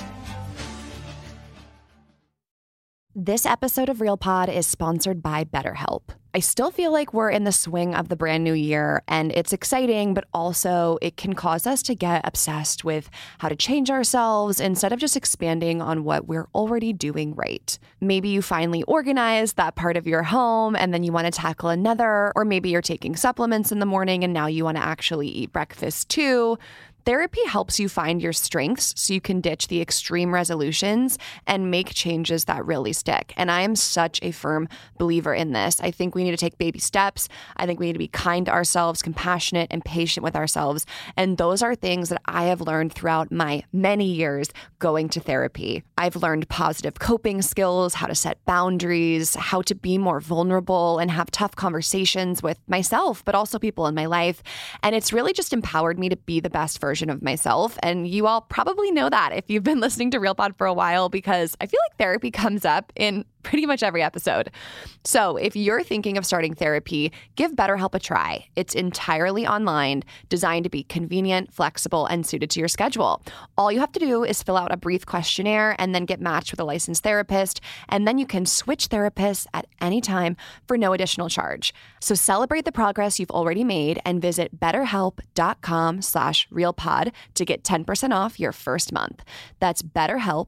This episode of Real Pod is sponsored by BetterHelp. I still feel like we're in the swing of the brand new year, and it's exciting, but also it can cause us to get obsessed with how to change ourselves instead of just expanding on what we're already doing right. Maybe you finally organized that part of your home and then you want to tackle another, or maybe you're taking supplements in the morning and now you want to actually eat breakfast too. Therapy helps you find your strengths so you can ditch the extreme resolutions and make changes that really stick. And I am such a firm believer in this. I think we need to take baby steps. I think we need to be kind to ourselves, compassionate, and patient with ourselves. And those are things that I have learned throughout my many years going to therapy. I've learned positive coping skills, how to set boundaries, how to be more vulnerable and have tough conversations with myself, but also people in my life. And it's really just empowered me to be the best version of myself. And you all probably know that if you've been listening to Real Pod for a while, because I feel like therapy comes up in pretty much every episode. So if you're thinking of starting therapy, give BetterHelp a try. It's entirely online, designed to be convenient, flexible, and suited to your schedule. All you have to do is fill out a brief questionnaire and then get matched with a licensed therapist. And then you can switch therapists at any time for no additional charge. So celebrate the progress you've already made and visit betterhelp.com/realpod to get 10% off your first month. That's BetterHelp,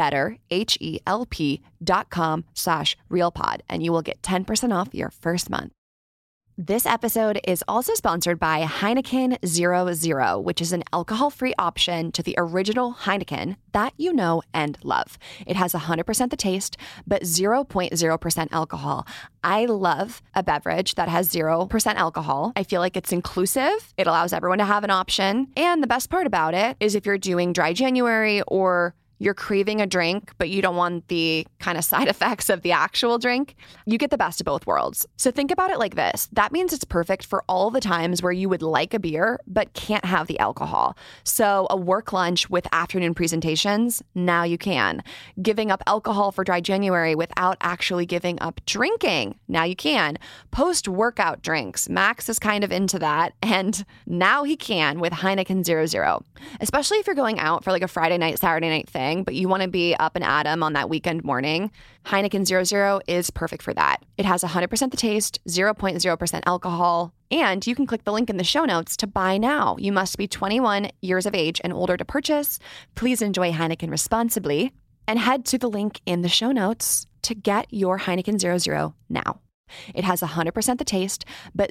betterhelp.com/realpod, and you will get 10% off your first month. This episode is also sponsored by Heineken 0.0, which is an alcohol-free option to the original Heineken that you know and love. It has 100% the taste, but 0.0% alcohol. I love a beverage that has 0% alcohol. I feel like it's inclusive. It allows everyone to have an option. And the best part about it is if you're doing dry January or you're craving a drink, but you don't want the kind of side effects of the actual drink, you get the best of both worlds. So think about it like this. That means it's perfect for all the times where you would like a beer, but can't have the alcohol. So a work lunch with afternoon presentations, now you can. Giving up alcohol for dry January without actually giving up drinking, now you can. Post-workout drinks, Max is kind of into that, and now he can with Heineken 0.0. Especially if you're going out for like a Friday night, Saturday night thing, but you want to be up and at 'em on that weekend morning, Heineken 0.0 is perfect for that. It has 100% the taste, 0.0% alcohol, and you can click the link in the show notes to buy now. You must be 21 years of age and older to purchase. Please enjoy Heineken responsibly and head to the link in the show notes to get your Heineken 0.0 now. It has 100% the taste, but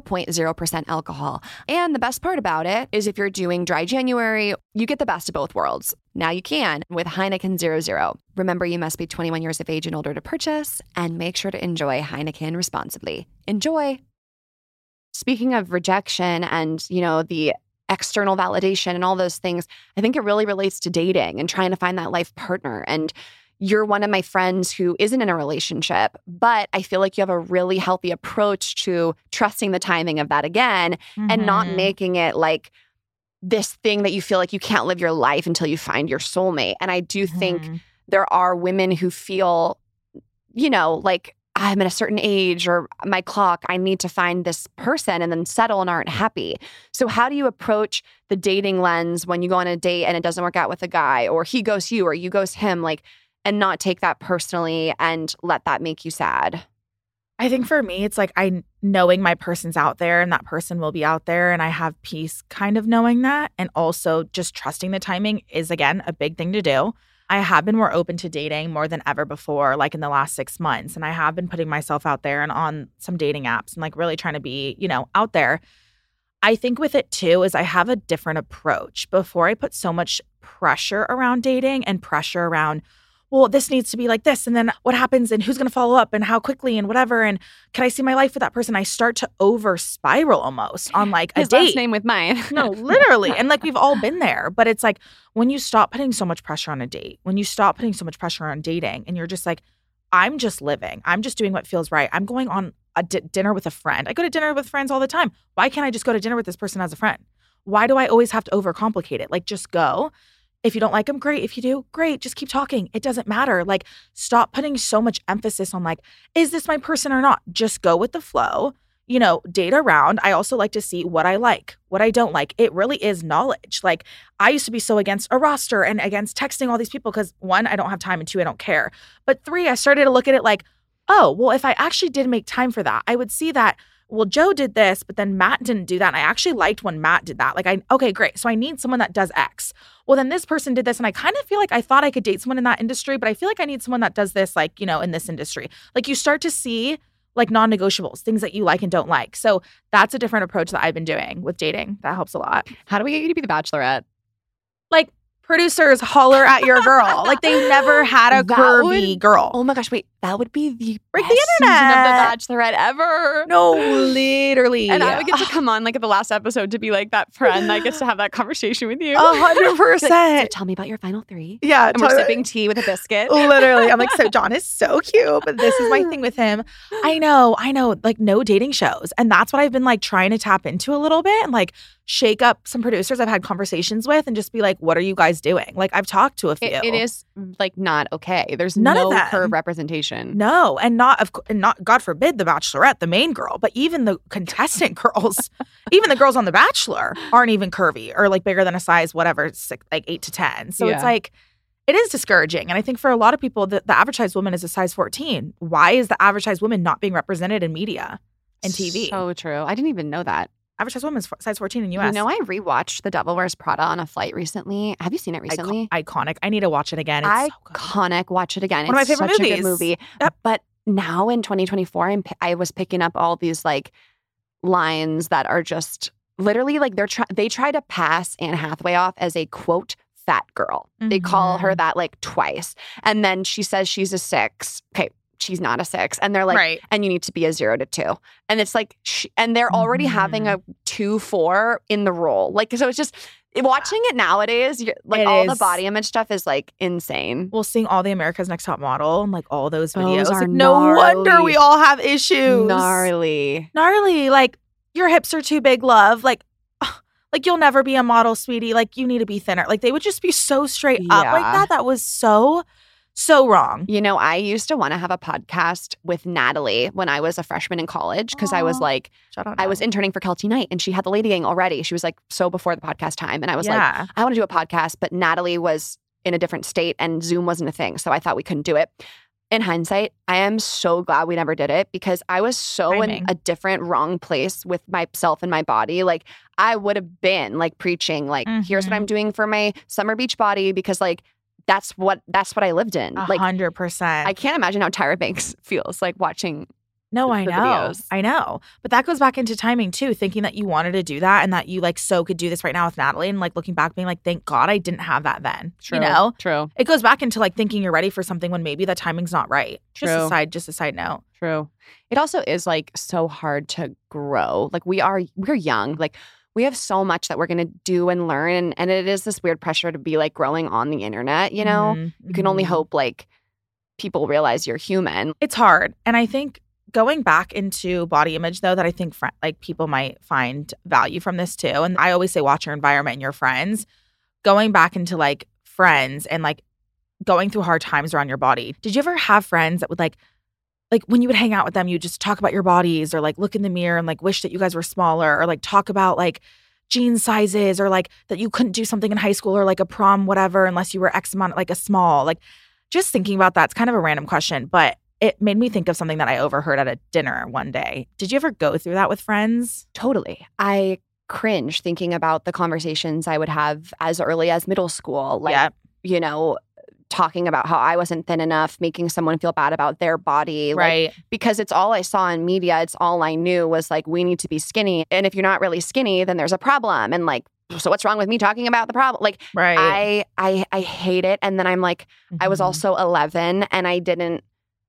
0.0% alcohol. And the best part about it is if you're doing dry January, you get the best of both worlds. Now you can with Heineken 0.0. Remember, you must be 21 years of age and older to purchase, and make sure to enjoy Heineken responsibly. Enjoy! Speaking of rejection and, the external validation and all those things, I think it really relates to dating and trying to find that life partner. And you're one of my friends who isn't in a relationship, but I feel like you have a really healthy approach to trusting the timing of that again and not making it like this thing that you feel like you can't live your life until you find your soulmate. And I do think there are women who feel, like I'm at a certain age or my clock, I need to find this person and then settle and aren't happy. So how do you approach the dating lens when you go on a date and it doesn't work out with a guy, or he ghosts you or you ghost him, and not take that personally and let that make you sad? I think for me, it's like knowing my person's out there and that person will be out there, and I have peace kind of knowing that. And also just trusting the timing is, again, a big thing to do. I have been more open to dating more than ever before, like in the last 6 months. And I have been putting myself out there and on some dating apps and really trying to be, out there. I think with it too is I have a different approach. Before I put so much pressure around dating and pressure around, well, this needs to be like this, and then what happens, and who's going to follow up, and how quickly, and whatever, and can I see my life with that person? I start to over spiral almost on a His date. last name with mine. No, literally. And we've all been there. But it's when you stop putting so much pressure on a date, when you stop putting so much pressure on dating, and you're just I'm just living. I'm just doing what feels right. I'm going on dinner with a friend. I go to dinner with friends all the time. Why can't I just go to dinner with this person as a friend? Why do I always have to overcomplicate it? Like, just go. If you don't like them, great. If you do, great. Just keep talking. It doesn't matter. Like, stop putting so much emphasis on like, is this my person or not? Just go with the flow. You know, date around. I also like to see what I like, what I don't like. It really is knowledge. Like, I used to be so against a roster and against texting all these people because 1, I don't have time, and 2, I don't care. But 3, I started to look at it like, oh, well, if I actually did make time for that, I would see that, well, Joe did this, but then Matt didn't do that. And I actually liked when Matt did that. Like, okay, great. So I need someone that does X. Well, then this person did this. And I kind of feel like I thought I could date someone in that industry, but I feel like I need someone that does this, like, you know, in this industry. Like, you start to see like non-negotiables, things that you like and don't like. So that's a different approach that I've been doing with dating. That helps a lot. How do we get you to be the Bachelorette? Like, producers holler at your girl. Like, they never had a curvy girl. Oh my gosh, wait. That would be the break best the internet season of The Bachelorette ever. No, literally. And I would get to come on like at the last episode to be like that friend that gets to have that conversation with you. 100%. So tell me about your final 3. Yeah. And we're sipping tea with a biscuit. Literally. I'm like, so John is so cute, but this is my thing with him. I know. Like, no dating shows. And that's what I've been like trying to tap into a little bit and like shake up some producers I've had conversations with and just be like, what are you guys doing? Like, I've talked to a few. It is like not okay. There's None no of that. curve representation. No, and not God forbid the Bachelorette, the main girl, but even the contestant girls, even the girls on The Bachelor aren't even curvy or like bigger than a size whatever, like 8 to 10. So it's like, it is discouraging. And I think for a lot of people, the advertised woman is a size 14. Why is the advertised woman not being represented in media and TV? So true. I didn't even know that. Advertised woman is size 14 in U.S. You know, I rewatched The Devil Wears Prada on a flight recently. Have you seen it recently? Iconic. I need to watch it again. It's iconic. Watch it again. One of my favorite movies. movies. A good movie. Yep. But now in 2024, I was picking up all these like lines that are just literally like they try to pass Anne Hathaway off as a quote fat girl. Mm-hmm. They call her that like twice, and then she says she's a 6. Okay. She's not a 6. And they're like, right. And you need to be a 0 to 2. And it's like, and they're already having a 2-4 in the role. Like, so it's just, watching it nowadays, like all the body image stuff is like insane. Well, seeing all the America's Next Top Model and like all those videos, are like, no wonder we all have issues. Gnarly. Like, your hips are too big, love. Like you'll never be a model, sweetie. Like, you need to be thinner. Like, they would just be so straight up like that. That was so wrong. You know, I used to want to have a podcast with Natalie when I was a freshman in college because I was like, I was interning for Kelty Knight and she had the Lady Gang already. She was like so before the podcast time. And I was like, I want to do a podcast, but Natalie was in a different state and Zoom wasn't a thing. So I thought we couldn't do it. In hindsight, I am so glad we never did it because I was so in a different wrong place with myself and my body. Like, I would have been like preaching, like, here's what I'm doing for my summer beach body because like, that's what I lived in. 100%. I can't imagine how Tyra Banks feels like watching. No, I know. Videos. I know. But that goes back into timing too, thinking that you wanted to do that and that you like so could do this right now with Natalie and like looking back being like, thank God I didn't have that then. True. You know? True. It goes back into like thinking you're ready for something when maybe the timing's not right. True. Just a side note. True. It also is like so hard to grow. Like we're young. Like we have so much that we're going to do and learn. And it is this weird pressure to be like growing on the internet, you know? You can only hope like people realize you're human. It's hard. And I think going back into body image though, that I think like people might find value from this too. And I always say watch your environment and your friends. Going back into like friends and like going through hard times around your body. Did you ever have friends that would like when you would hang out with them, you just talk about your bodies or like look in the mirror and like wish that you guys were smaller or like talk about like jean sizes or like that you couldn't do something in high school or like a prom, whatever, unless you were X amount, like a small, like just thinking about that. It's kind of a random question, but it made me think of something that I overheard at a dinner one day. Did you ever go through that with friends? Totally. I cringe thinking about the conversations I would have as early as middle school. Like, you know, talking about how I wasn't thin enough, making someone feel bad about their body. Right. Like, because it's all I saw in media. It's all I knew was like, we need to be skinny. And if you're not really skinny, then there's a problem. And like, so what's wrong with me talking about the problem? Like, right. I hate it. And then I'm like, I was also 11 and I didn't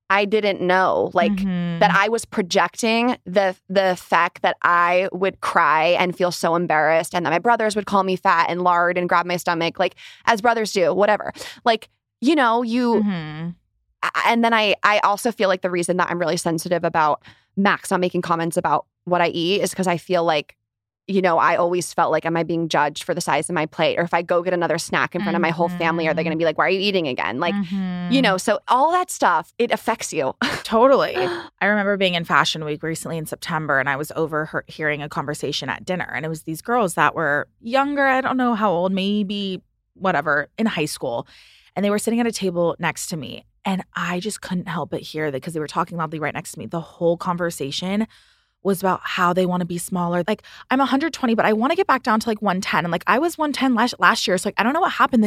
know like that I was projecting the fact that I would cry and feel so embarrassed and that my brothers would call me fat and lard and grab my stomach, like as brothers do, whatever. Like, you know, and then I also feel like the reason that I'm really sensitive about Max not making comments about what I eat is because I feel like, you know, I always felt like, am I being judged for the size of my plate? Or if I go get another snack in front of my whole family, are they going to be like, why are you eating again? Like, you know, so all that stuff, it affects you. Totally. I remember being in Fashion Week recently in September, and I was overhearing a conversation at dinner. And it was these girls that were younger, I don't know how old, maybe whatever, in high school. And they were sitting at a table next to me. And I just couldn't help but hear that because they were talking loudly right next to me. The whole conversation was about how they want to be smaller. Like, I'm 120, but I want to get back down to like 110. And like, I was 110 last year. So like, I don't know what happened.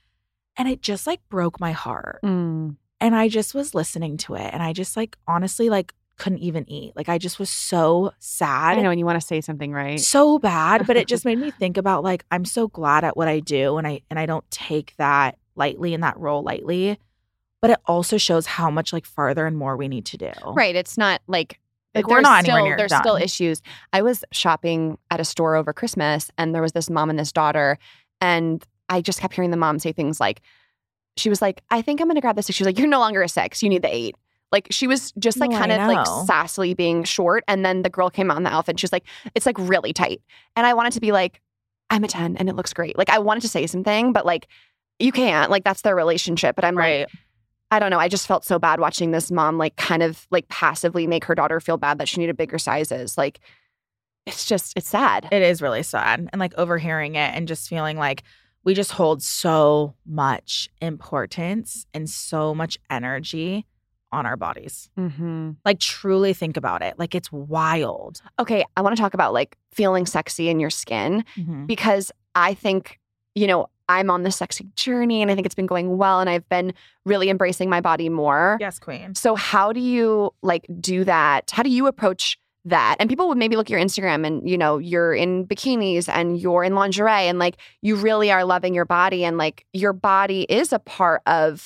And it just like broke my heart. And I just was listening to it. And I just like, honestly, like couldn't even eat. Like, I just was so sad. I know, and you want to say something, right? So bad. But it just made me think about like, I'm so glad at what I do. And I don't take that lightly and that role lightly. But it also shows how much like farther and more we need to do. Right. It's not like, we're not anywhere near There's done. still issues. I was shopping at a store over Christmas, and there was this mom and this daughter, and I just kept hearing the mom say things like, she was like, I think I'm going to grab this. She was like, you're no longer a 6. You need the 8. Like, she was just like kind of like sassily being short. And then the girl came out in the outfit, and she was like, it's like really tight. And I wanted to be like, I'm a 10 and it looks great. Like, I wanted to say something, but like, you can't. Like, that's their relationship. But I'm like, I don't know. I just felt so bad watching this mom like kind of like passively make her daughter feel bad that she needed bigger sizes. Like, it's sad. It is really sad. And like overhearing it and just feeling like we just hold so much importance and so much energy on our bodies. Like, truly think about it. Like, it's wild. Okay. I want to talk about like feeling sexy in your skin because I think, you know, I'm on this sexy journey and I think it's been going well and I've been really embracing my body more. Yes, queen. So how do you like do that? How do you approach that? And people would maybe look at your Instagram and, you know, you're in bikinis and you're in lingerie and like you really are loving your body and like your body is a part of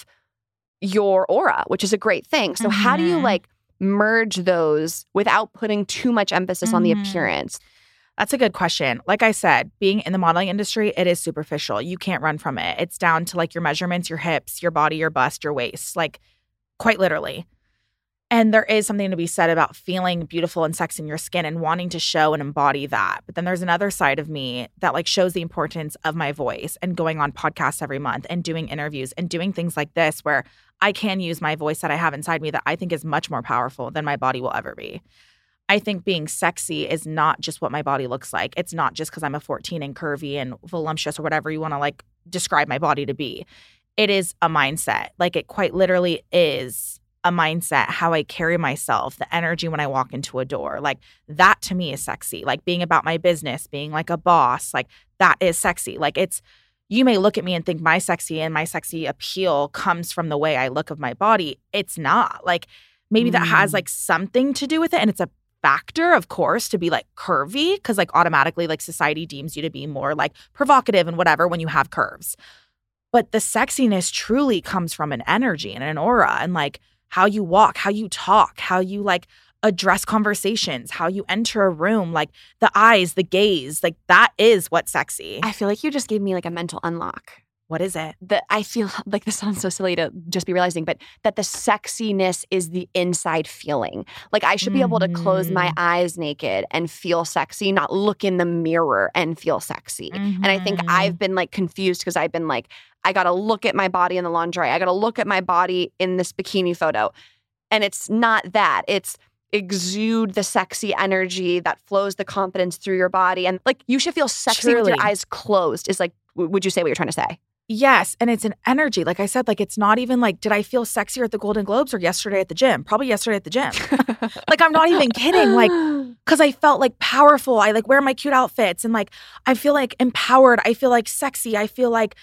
your aura, which is a great thing. So how do you like merge those without putting too much emphasis on the appearance? That's a good question. Like I said, being in the modeling industry, it is superficial. You can't run from it. It's down to like your measurements, your hips, your body, your bust, your waist, like quite literally. And there is something to be said about feeling beautiful and sexy in your skin and wanting to show and embody that. But then there's another side of me that like shows the importance of my voice and going on podcasts every month and doing interviews and doing things like this where I can use my voice that I have inside me that I think is much more powerful than my body will ever be. I think being sexy is not just what my body looks like. It's not just because I'm a 14 and curvy and voluptuous or whatever you want to like describe my body to be. It is a mindset. Like, it quite literally is a mindset, how I carry myself, the energy when I walk into a door. Like, that to me is sexy. Like, being about my business, being like a boss, like that is sexy. Like, it's, you may look at me and think my sexy and my sexy appeal comes from the way I look of my body. It's not. Like, maybe that has like something to do with it, and it's a factor, of course, to be like curvy because like automatically like society deems you to be more like provocative and whatever when you have curves. But the sexiness truly comes from an energy and an aura and like how you walk, how you talk, how you like address conversations, how you enter a room, like the eyes, the gaze, like that is what's sexy. I feel like you just gave me like a mental unlock. What is it? That I feel like this sounds so silly to just be realizing, but that the sexiness is the inside feeling. Like, I should be able to close my eyes naked and feel sexy, not look in the mirror and feel sexy. And I think I've been like confused because I've been like, I got to look at my body in the lingerie. I got to look at my body in this bikini photo. And it's not that. It's exude the sexy energy that flows the confidence through your body. And like, you should feel sexy with your eyes closed is like, would you say what you're trying to say? Yes. And it's an energy. Like I said, like, it's not even like, did I feel sexier at the Golden Globes or yesterday at the gym? Probably yesterday at the gym. Like, I'm not even kidding. Like, because I felt like powerful. I like wear my cute outfits and like, I feel like empowered. I feel like sexy. I feel like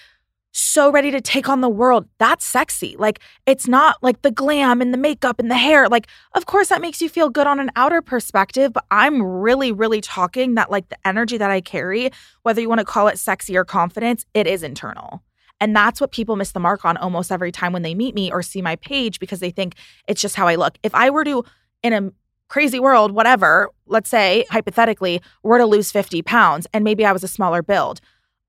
so ready to take on the world. That's sexy. Like, it's not like the glam and the makeup and the hair. Like, of course that makes you feel good on an outer perspective, but I'm really, really talking that like the energy that I carry, whether you want to call it sexy or confidence, it is internal. And that's what people miss the mark on almost every time when they meet me or see my page because they think it's just how I look. If I were to, in a crazy world, whatever, let's say hypothetically, were to lose 50 pounds and maybe I was a smaller build,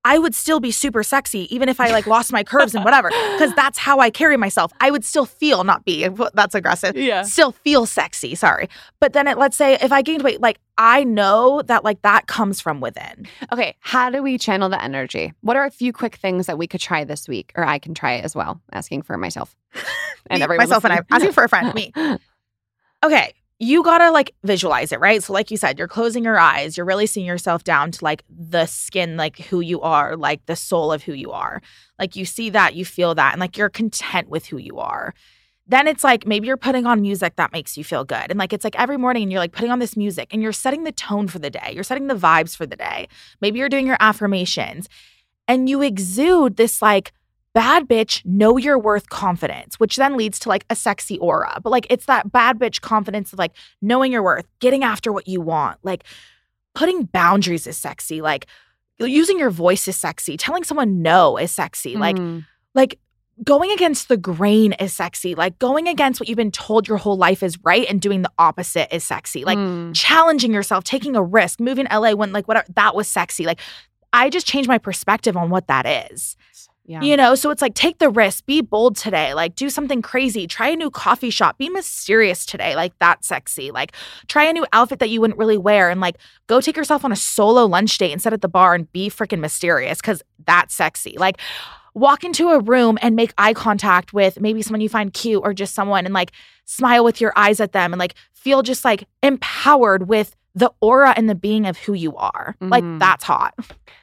I would still be super sexy even if I like lost my curves and whatever, because that's how I carry myself. I would still feel, not be, that's aggressive, still feel sexy, sorry. But then let's say if I gained weight, like I know that like that comes from within. Okay, how do we channel the energy? What are a few quick things that we could try this week? Or I can try it as well, asking for myself. And everyone myself listening. And I, asking for a friend, me. Okay. You gotta like visualize it, right? So like you said, you're closing your eyes. You're really seeing yourself down to like the skin, like who you are, like the soul of who you are. Like you see that, you feel that, and like you're content with who you are. Then it's like maybe you're putting on music that makes you feel good. And like it's like every morning and you're like putting on this music and you're setting the tone for the day. You're setting the vibes for the day. Maybe you're doing your affirmations and you exude this like bad bitch, know your worth confidence, which then leads to like a sexy aura. But like it's that bad bitch confidence of like knowing your worth, getting after what you want, like putting boundaries is sexy, like using your voice is sexy, telling someone no is sexy, like going against the grain is sexy, like going against what you've been told your whole life is right and doing the opposite is sexy, like challenging yourself, taking a risk, moving to LA when like whatever, that was sexy. Like I just changed my perspective on what that is. Yeah. You know, so it's like take the risk, be bold today, like do something crazy, try a new coffee shop, be mysterious today, like that's sexy. Like try a new outfit that you wouldn't really wear and like go take yourself on a solo lunch date and sit at the bar and be freaking mysterious because that's sexy. Like walk into a room and make eye contact with maybe someone you find cute or just someone and like smile with your eyes at them and like feel just like empowered with the aura and the being of who you are. Like that's hot.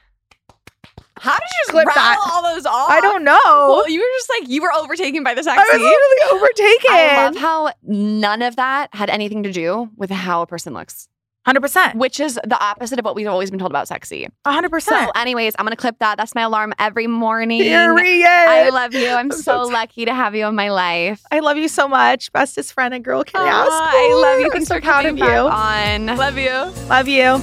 How did you just rattle all those off? I don't know. Well, you were just like, you were overtaken by the sexy. I was literally overtaken. I love how none of that had anything to do with how a person looks. 100%. Which is the opposite of what we've always been told about sexy. 100%. So anyways, I'm going to clip that. That's my alarm every morning. Period. I love you. I'm so lucky to have you in my life. I love you so much. Bestest friend and girl can ask. I love you. Thanks so for coming proud of you. On. Love you. Love you.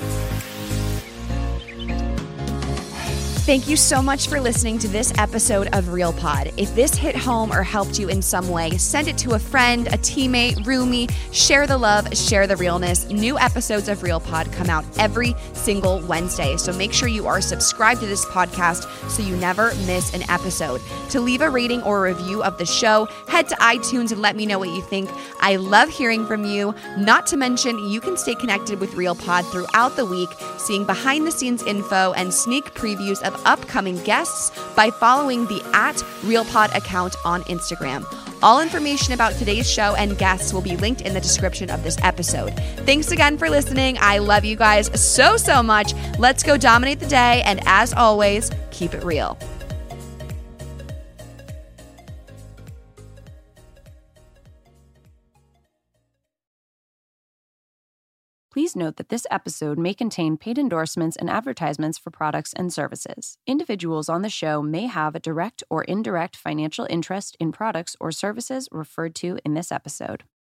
Thank you so much for listening to this episode of Real Pod. If this hit home or helped you in some way, send it to a friend, a teammate, roomie. Share the love, share the realness. New episodes of Real Pod come out every single Wednesday. So make sure you are subscribed to this podcast so you never miss an episode. To leave a rating or a review of the show, head to iTunes and let me know what you think. I love hearing from you. Not to mention, you can stay connected with Real Pod throughout the week, seeing behind the scenes info and sneak previews of upcoming guests by following the @RealPod account on Instagram. All information about today's show and guests will be linked in the description of this episode. Thanks again for listening. I love you guys so, so much. Let's go dominate the day. And as always, keep it real. Please note that this episode may contain paid endorsements and advertisements for products and services. Individuals on the show may have a direct or indirect financial interest in products or services referred to in this episode.